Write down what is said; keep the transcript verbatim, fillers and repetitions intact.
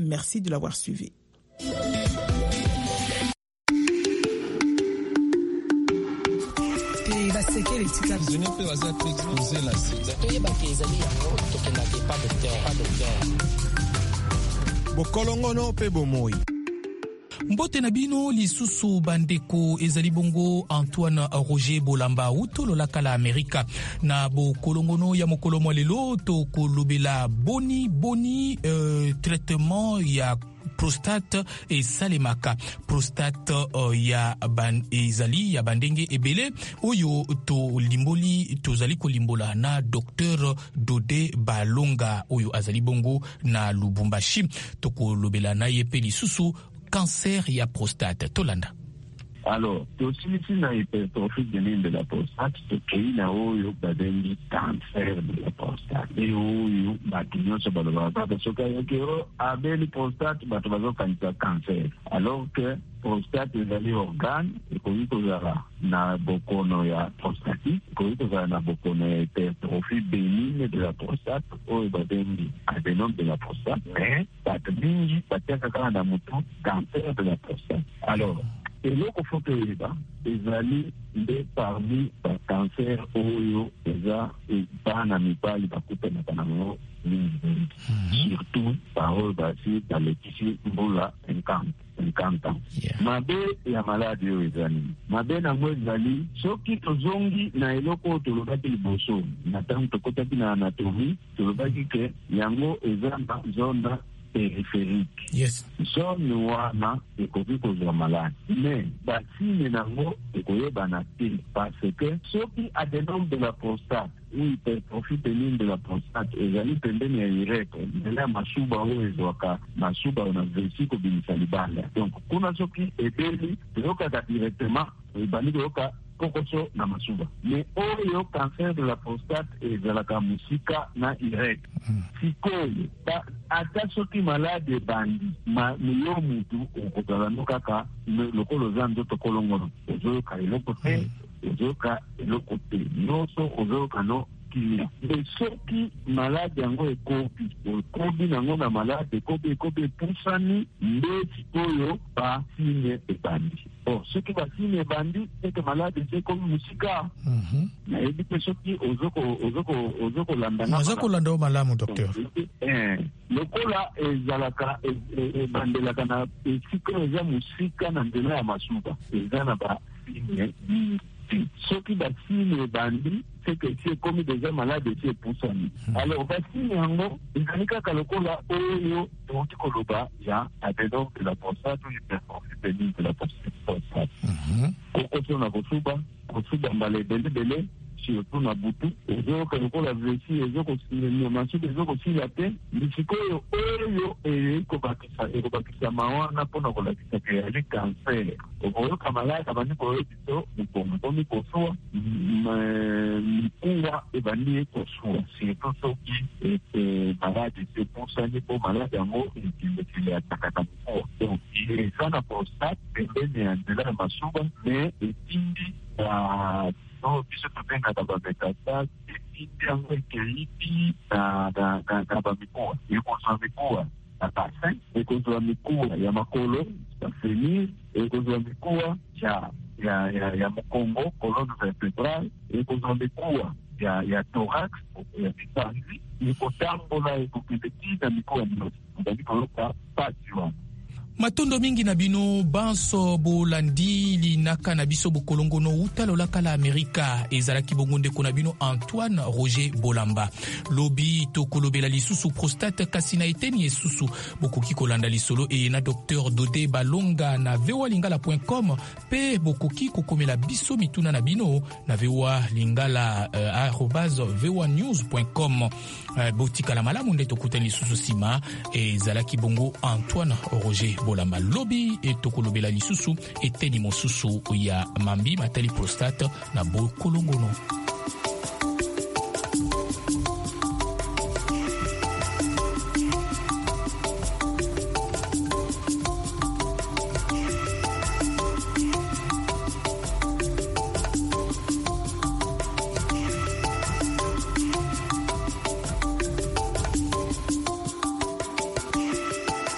Merci de l'avoir suivi. Bokolongono pe bomoi. Mbote na bino lisusu bandeko ezali bongo Antoine Roger Bolamba utolo la kala Amerika na bokolongono ya mokolo mwa lelo to kolobela boni boni euh, traitement ya prostate e salemaka prostate uh, ya ban ezali ya bandenge ebele oyo to limboli tozali kolimbola na docteur Dodé Balonga oyo azali bongo na Lubumbashi to kolobela na ye pe lisusu cancer ya prostate tolanda. Alors, tosilisi na hypertrophie bénigne de la prostate, tokei na oyo babengi cancer de la prostate. E oyo bato nyonso balobaka soki ayoki o abeli prostate bato bazokanisa cancer. Alors que prostate ezali organe ekoki kozala na bokono ya prostatique, ekoki kozala na bokono ya hypertrophie bénigne de la prostate oyo babengi adénome de la prostate. Mais bato mingi batiaka kaka na motu cancer de la prostate. Alors, eloko foto yeba ezali nde parmi ba cancer oyo eza bana mibali bakutanaka nango mingi surtout baoyo basi balekisi mbula cinquante ans. Mabe ya maladi oyo ezali mabe nango ezali soki tozongi na eloko oyo tolobaki liboso na ntango tokotaki na anatomie tolobaki ke yango eza na zone périphérique. Yes. Zone wana ekoki kozwa maladi. Mais basine nango ekoyebana te parce que soki adénome de la prostate ou hypertrophie bénigne de la prostate ezali pembeni ya urètre mbele ya masuba oyo ezwaka masuba na vessie kobimisa libala. Donc kuna soki ebeli ezokaka directement ebandi koyoka kokoso na masuba. Mais oyo cancer de la prostate ezalaka musika na urètre. Sikoyo ata soki malade bandi ma miyo mutu okozala no kaka lokolo za nzoto kolongono ozoyoka eloko te ozoyoka eloko te nyonso ozoyoka no kilia. Mais soki malade yango ekobi ekobi nango na malade ekobi ekobi epusani nde sikoyo basine ebandi. Bon, soki basine ebandi ete malade eze ekobi musika nayebi te soki ozoko landanga ozoko landa malamu docteur. Lokola ezalaka ebandelaka na esika eza musika na nzela ya masuba eza na basine soki basine ebandi c'est que si comme déjà malade c'est poussani. Alors basine yango ezali kaka lokola oyo toki koloba ya adénome de la prostate ou hypertrophie bénigne de la prostate. Kokoso na kosuba kosuba mbala ebele bele surtout na butu ezoyoka lokola vessie ezokosinga masuba ezokosila te lisikoyo oyo ekobakisa ekobakisa mawana mpona kolakisa ke yali cancer okoyoka malade abandi koyoki to mokongo komi kosuwa mikuwa ebandi ekosuwa surtout soki malade sepusani mpo malade yango ekilekile atakaka mikuwa. Donc eza na prostate pembeni ya nzela ya masuba me etindi no biso tobengaka bametastase etindi yango ekeibi na bamikuwa ekozwa mikuwa na bassin ekozwa mikuwa ya makolo bafenir ekozwa mikuwa ya mokongo colonne vertébrale ekozwa mikuwa ya thorax ya mipanzi ekotambola ekokende na mikuwa nyonso ezali koloka pasi wana. Matondo mingi na bino banso bolandi linaka na biso bokolongono utalola kala Amerika ezalaki bongonde ko na bino Antoine Roger Bolamba lobi to kolobela lisusu prostate kasina eteni esusu bokoki kolanda lisolo e na docteur Dodé Balonga na v o a lingala point com pe bokoki kokomela biso mituna na bino na v o a lingala uh, arobase v o a news point com uh, botika la malamu nde tokutani lisusu sima ezalaki bongo Antoine Roger Bolamba lobi e tokolobela lisusu eteni mosusu ya mambi matali prostate na bokolongono.